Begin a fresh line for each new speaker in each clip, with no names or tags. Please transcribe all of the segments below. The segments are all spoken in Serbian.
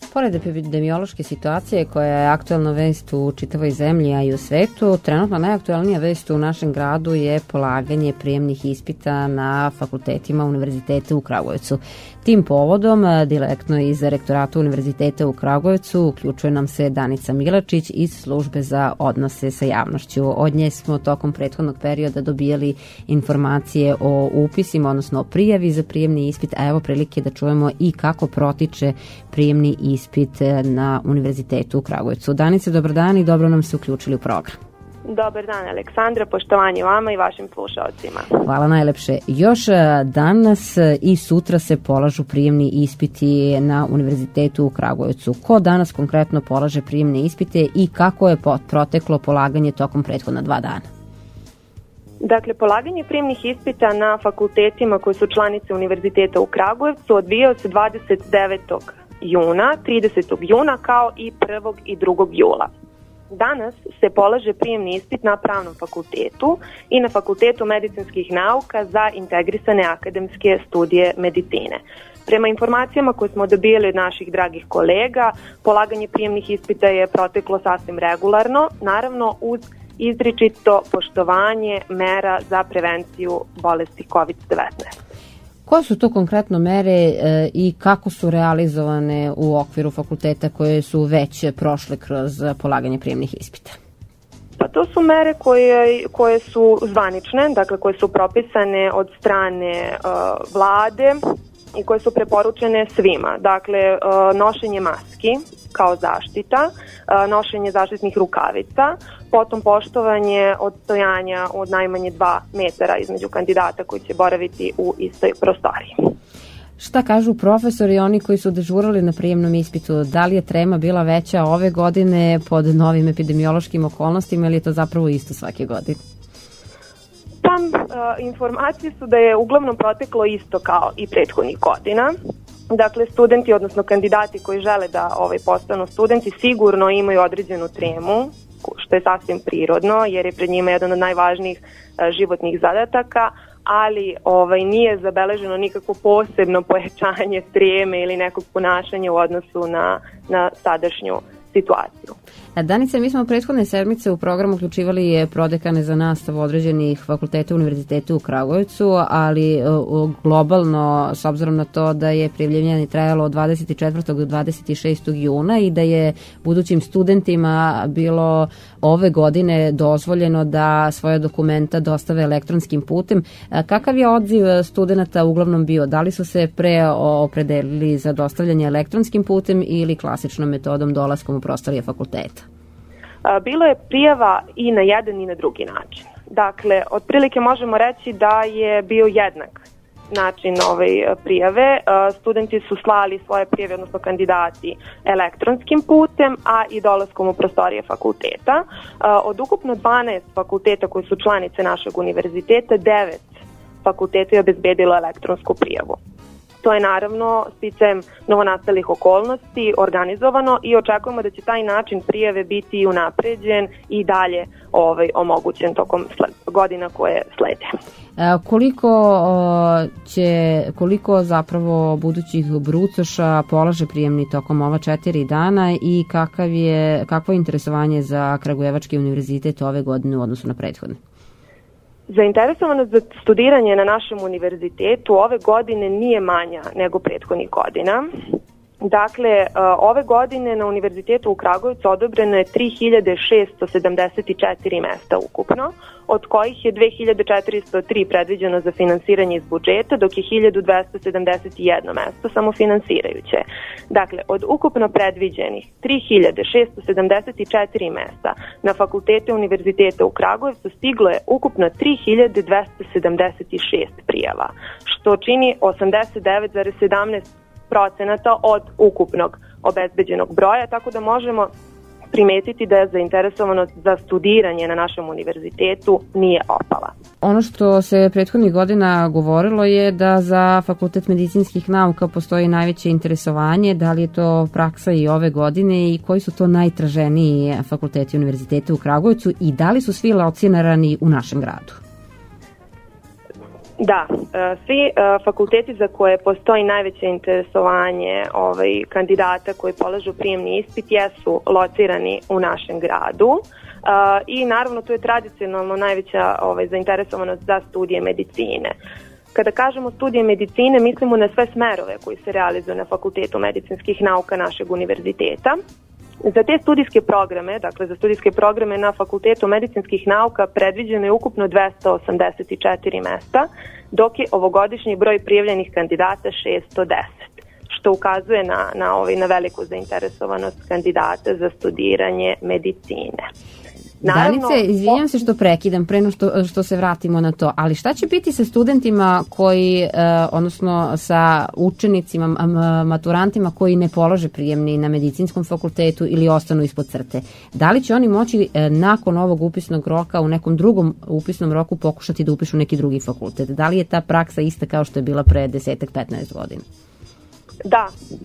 Pored epidemiološke situacije koja je aktuelna vest u čitavoj zemlji, a i u svetu, trenutno najaktuelnija vest u našem gradu je polaganje prijemnih ispita na fakultetima Univerziteta u Kragujevcu. Tim povodom, direktno iz rektorata Univerziteta u Kragujevcu, uključuje nam se Danica Milačić iz službe za odnose sa javnošću. Od nje smo tokom prethodnog perioda dobijali informacije o upisima, odnosno o prijavi za prijemni ispit, a evo prilike da čujemo i kako protiče prijemni ispit na Univerzitetu u Kragujevcu. Danice, dobar dan i dobro nam se uključili u program.
Dobar dan, Aleksandra, poštovanje vama i vašim slušaocima.
Hvala najlepše. Još danas i sutra se polažu prijemni ispiti na Univerzitetu u Kragujevcu. Ko danas konkretno polaže prijemne ispite i kako je proteklo polaganje tokom prethodna 2 dana?
Dakle, polaganje prijemnih ispita na fakultetima koji su članice Univerziteta u Kragujevcu odvijao se 29. juna, 30. juna kao i 1. i 2. jula. Danas se polaže prijemni ispit na Pravnom fakultetu i na Fakultetu medicinskih nauka za integrisane akademske studije medicine. Prema informacijama koje smo dobili od naših dragih kolega, polaganje prijemnih ispita je proteklo sasvim regularno, naravno uz izričito poštovanje mera za prevenciju bolesti COVID-19.
Koje su to konkretno mere i kako su realizovane u okviru fakulteta koje su već prošle kroz polaganje prijemnih ispita?
Pa to su mere koje su zvanične, dakle koje su propisane od strane vlade i koje su preporučene svima. Dakle, nošenje maski kao zaštita, nošenje zaštitnih rukavica, potom poštovanje odstojanja od najmanje 2 metara između kandidata koji će boraviti u istoj prostoriji.
Šta kažu profesori i oni koji su dežurali na prijemnom ispitu? Da li je trema bila veća ove godine pod novim epidemiološkim okolnostima ili je to zapravo isto svake godine?
Informacije su da je uglavnom proteklo isto kao i prethodnih godina. Dakle, studenti, odnosno kandidati koji žele da postanu studenti, sigurno imaju određenu tremu, što je sasvim prirodno, jer je pred njima jedan od najvažnijih životnih zadataka, ali nije zabeleženo nikako posebno pojačanje treme ili nekog ponašanja u odnosu na sadašnju situaciju.
Danica, mi smo prethodne sedmice u programu uključivali prodekane za nastavu određenih fakulteta Univerziteta u Kragujevcu, ali globalno, s obzirom na to da je prijavljivanje trajalo od 24. do 26. juna i da je budućim studentima bilo ove godine dozvoljeno da svoje dokumenta dostave elektronskim putem. Kakav je odziv studenta uglavnom bio? Da li su se pre opredelili za dostavljanje elektronskim putem ili klasičnom metodom dolaskom u prostorije fakulteta?
Bilo je prijava i na jedan i na drugi način. Dakle, otprilike možemo reći da je bio jednak način prijave. Studenti su slali svoje prijave, odnosno kandidati, elektronskim putem, a i dolaskom u prostorije fakulteta. Od ukupno 12 fakulteta koji su članice našeg univerziteta, 9 fakulteta je obezbedilo elektronsku prijavu. To je naravno sticajem novonastalih okolnosti organizovano i očekujemo da će taj način prijave biti unapređen i dalje omogućen tokom godina koje slede.
Koliko zapravo budućih brucoša polaže prijemni tokom ova 4 dana i kakvo je interesovanje za Kragujevački univerzitet ove godine u odnosu na prethodne?
Zainteresovanost za studiranje na našem univerzitetu ove godine nije manja nego prethodnih godina. Dakle, ove godine na Univerzitetu u Kragujevcu odobreno je 3674 mesta ukupno, od kojih je 2403 predviđeno za finansiranje iz budžeta, dok je 1271 mesto samofinansirajuće. Dakle, od ukupno predviđenih 3674 mesta na fakultete Univerziteta u Kragujevcu stiglo je ukupno 3276 prijava, što čini 89,17% od ukupnog obezbeđenog broja, tako da možemo primetiti da je zainteresovanost za studiranje na našem univerzitetu nije opala.
Ono što se prethodnih godina govorilo je da za Fakultet medicinskih nauka postoji najveće interesovanje. Da li je to praksa i ove godine i koji su to najtraženiji fakulteti Univerziteta u Kragujevcu i da li su svi locirani u našem gradu?
Da, svi fakulteti za koje postoji najveće interesovanje kandidata koji polažu prijemni ispit jesu locirani u našem gradu i naravno tu je tradicionalno najveća zainteresovanost za studije medicine. Kada kažemo studije medicine, mislimo na sve smerove koji se realizuju na Fakultetu medicinskih nauka našeg univerziteta. Za te studijske programe, dakle za studijske programe na Fakultetu medicinskih nauka predviđeno je ukupno 284 mesta, dok je ovogodišnji broj prijavljenih kandidata 610, što ukazuje na veliku zainteresovanost kandidata za studiranje medicine.
Danice, izvinjam se što prekidam pre što se vratimo na to, ali šta će biti sa studentima koji, odnosno sa učenicima, maturantima koji ne polože prijemni na medicinskom fakultetu ili ostanu ispod crte? Da li će oni moći nakon ovog upisnog roka u nekom drugom upisnom roku pokušati da upišu neki drugi fakultet? Da li je ta praksa ista kao što je bila pre 10-15 godina?
Da.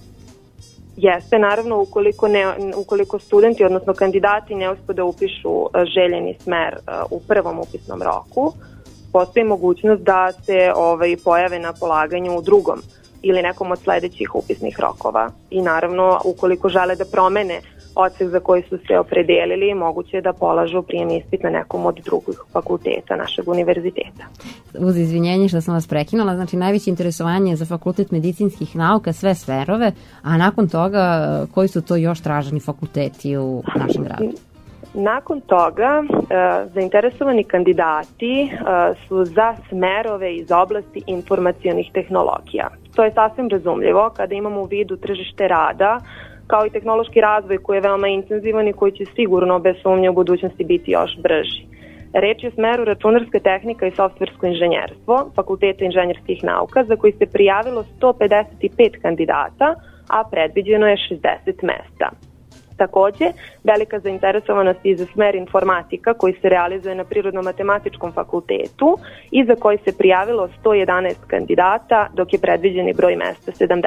Jeste, naravno, ukoliko studenti, odnosno kandidati ne uspeju da upišu željeni smer u prvom upisnom roku, postoji mogućnost da se pojave na polaganju u drugom ili nekom od sledećih upisnih rokova. I naravno, ukoliko žele da promene odsek za koji su se opredelili, moguće je da polažu prijemni ispit na nekom od drugih fakulteta našeg univerziteta.
Uz izvinjenje što sam vas prekinula, znači najveće interesovanje za Fakultet medicinskih nauka, sve sferove, a nakon toga koji su to još traženi fakulteti u našem gradu?
Nakon toga, zainteresovani kandidati su za smerove iz oblasti informacionih tehnologija. To je sasvim razumljivo kada imamo u vidu tržište rada, kao i tehnološki razvoj koji je veoma intenzivan i koji će sigurno bez sumnje u budućnosti biti još brži. Reč je o smeru računarska tehnika i softversko inženjerstvo Fakulteta inženjerskih nauka, za koji se prijavilo 155 kandidata, a predviđeno je 60 mesta. Takođe, velika zainteresovanost i za smer informatika koji se realizuje na Prirodno-matematičkom fakultetu i za koji se prijavilo 111 kandidata, dok je predviđeni broj mesta 70.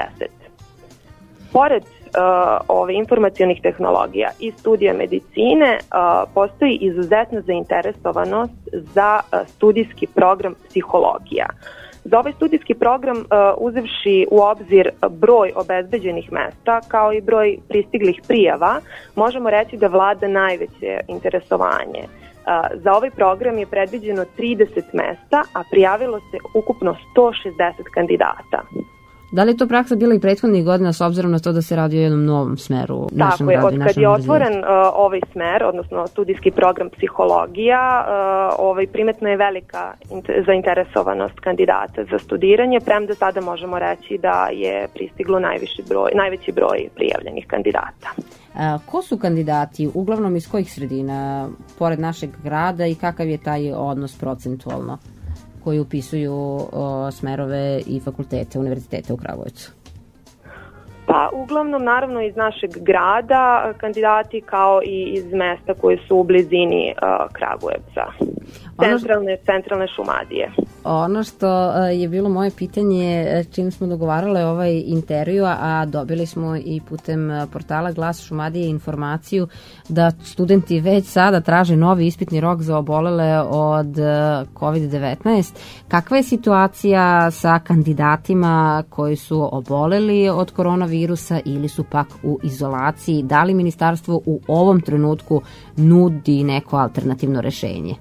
Pored informacionih tehnologija i studija medicine postoji izuzetna zainteresovanost za studijski program psihologija. Za ovaj studijski program, uzevši u obzir broj obezbeđenih mesta kao i broj pristiglih prijava, možemo reći da vlada najveće interesovanje. Za ovaj program je predviđeno 30 mesta, a prijavilo se ukupno 160 kandidata.
Da li je to praksa bila i prethodnih godina s obzirom na to da se radi o jednom novom smeru u našem gradu?
Tako je, od kad je otvoren ovaj smer, odnosno studijski program psihologija, primetno je velika zainteresovanost kandidata za studiranje, premda sada možemo reći da je pristiglo najveći broj prijavljenih kandidata.
Ko su kandidati, uglavnom iz kojih sredina, pored našeg grada, i kakav je taj odnos procentualno koji upisuju smerove i fakultete, univerzitete u Kragujevcu?
Pa, uglavnom, naravno, iz našeg grada kandidati, kao i iz mesta koje su u blizini Kragujevca. Centralne Šumadije.
Ono što je bilo moje pitanje, čim smo dogovarale ovaj intervju, a dobili smo i putem portala Glas Šumadije informaciju da studenti već sada traže novi ispitni rok za obolele od COVID-19. Kakva je situacija sa kandidatima koji su oboleli od koronavirusa ili su pak u izolaciji? Da li ministarstvo u ovom trenutku nudi neko alternativno rešenje?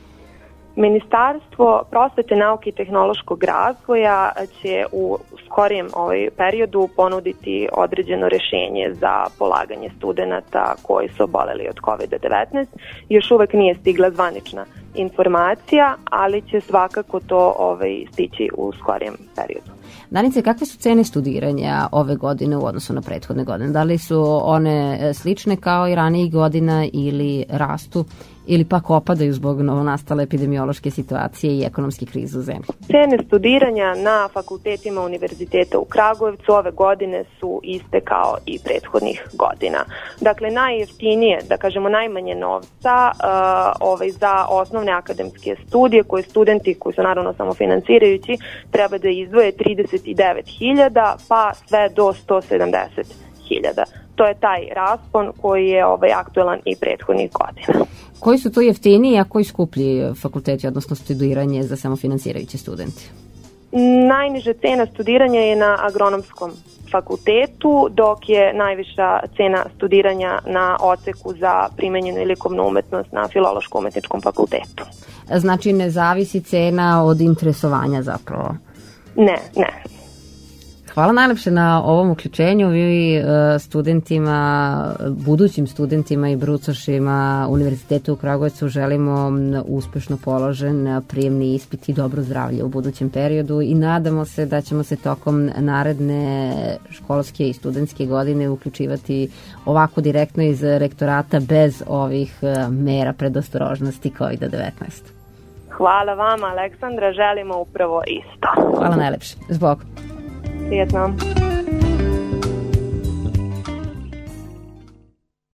Ministarstvo prosvete, nauke i tehnološkog razvoja će u skorijem periodu ponuditi određeno rešenje za polaganje studenata koji su oboleli od COVID-19. Još uvek nije stigla zvanična informacija, ali će svakako to stići u skorijem periodu.
Danice, kakve su cene studiranja ove godine u odnosu na prethodne godine? Da li su one slične kao i ranijih godina ili rastu ili pak opadaju zbog novonastale epidemiološke situacije i ekonomske krize u zemlji?
Cene studiranja na fakultetima univerziteta u Kragujevcu ove godine su iste kao i prethodnih godina. Dakle, najjeftinije, da kažemo najmanje novca za osnovne akademske studije koje studenti, koji su naravno samofinansirajući, treba da izdvoje 39.000 pa sve do 170.000. To je taj raspon koji je aktuelan i prethodnih godina.
Koji su to jeftiniji, a koji skuplji fakulteti, odnosno studiranje za samofinansirajuće studente?
Najniža cena studiranja je na agronomskom fakultetu, dok je najviša cena studiranja na odseku za primenjenu i likovnu umetnost na Filološko-umetničkom fakultetu.
Znači ne zavisi cena od interesovanja zapravo?
Ne.
Hvala najlepše na ovom uključenju. Vi studentima, budućim studentima i brucošima Univerziteta u Kragujevcu želimo uspešno položen prijemni ispit i dobro zdravlje u budućem periodu i nadamo se da ćemo se tokom naredne školske i studentske godine uključivati ovako direktno iz rektorata bez ovih mera predostrožnosti COVID-19.
Hvala vama, Aleksandra, želimo upravo isto.
Hvala najlepše. Zbog.
Prijetno.